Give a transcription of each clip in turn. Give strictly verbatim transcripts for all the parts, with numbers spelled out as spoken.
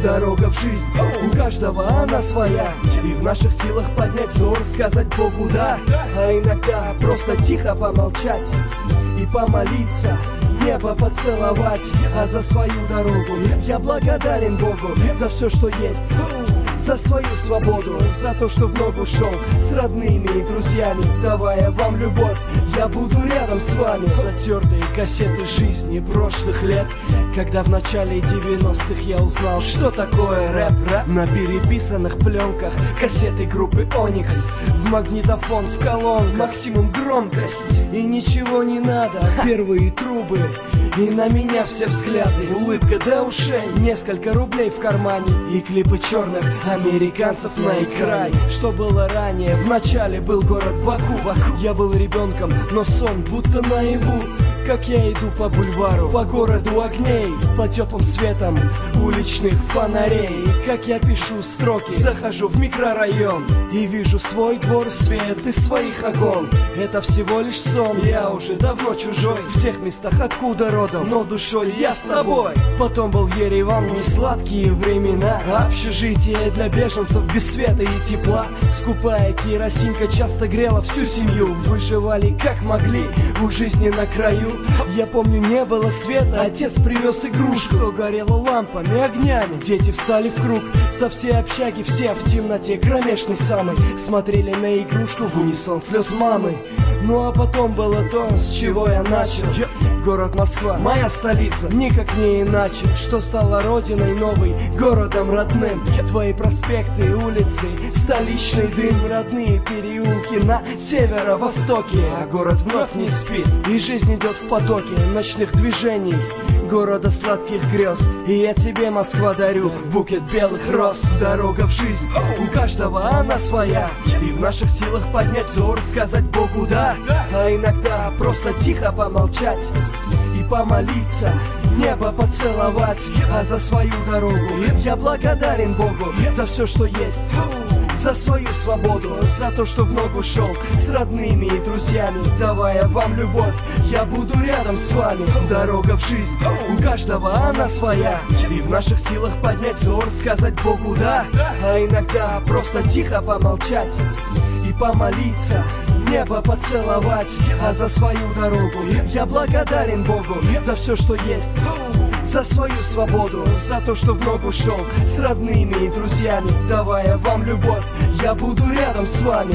Дорога в жизнь, у каждого она своя, и в наших силах поднять взор, сказать Богу да. А иногда просто тихо помолчать и помолиться, небо поцеловать. А за свою дорогу я благодарен Богу за все, что есть, за свою свободу, за то, что в ногу шел с родными и друзьями, давая вам любовь. Я буду рядом с вами. Затертые кассеты жизни прошлых лет, когда в начале девяностых я узнал, что такое рэп, рэп. На переписанных пленках кассеты группы Оникс, в магнитофон, в колонн, максимум громкость, и ничего не надо, первые трубы, и на меня все взгляды, улыбка до ушей, несколько рублей в кармане, и клипы черных американцев на экране. Что было ранее, в начале был город Баку, Баку. Я был ребенком, но сон будто наяву, как я иду по бульвару, по городу огней, по теплым светом уличных фонарей. И как я пишу строки, захожу в микрорайон и вижу свой двор, свет из своих окон. Это всего лишь сон, я уже давно чужой в тех местах, откуда родом, но душой я с тобой. Потом был Ереван, несладкие времена, общежитие для беженцев без света и тепла. Скупая керосинка часто грела всю семью, выживали как могли у жизни на краю. Я помню, не было света, отец привез игрушку, что горела лампами, огнями. Дети встали в круг, со всей общаги все в темноте кромешной самой смотрели на игрушку в унисон слез мамы. Ну а потом было то, с чего я начал. Город Москва, моя столица, никак не иначе, что стала родиной новой, городом родным. Твои проспекты, улицы, столичный дым, родные переулки на северо-востоке. А город вновь не спит, и жизнь идет в потоке ночных движений, города сладких грез. И я тебе, Москва, дарю букет белых роз. Дорога в жизнь, у каждого она своя, и в наших силах поднять взор, сказать Богу да. А иногда просто тихо помолчать и помолиться, небо поцеловать. А за свою дорогу я благодарен Богу за все, что есть, за свою свободу, за то, что в ногу шел с родными и друзьями, давая вам любовь. Я буду рядом с вами. Дорога в жизнь, у каждого она своя, и в наших силах поднять взор, сказать Богу да. А иногда просто тихо помолчать и помолиться, небо поцеловать. А за свою дорогу я благодарен Богу за все, что есть, за свою свободу, за то, что в ногу шел с родными и друзьями, давая вам любовь. Я буду рядом с вами.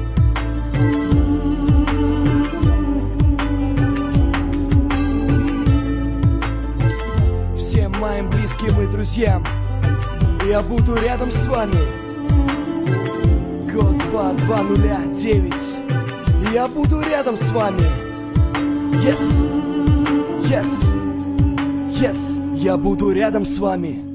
Всем моим близким и друзьям я буду рядом с вами. Код два два ноль девять. Я буду рядом с вами. Yes, yes, yes. Я буду рядом с вами.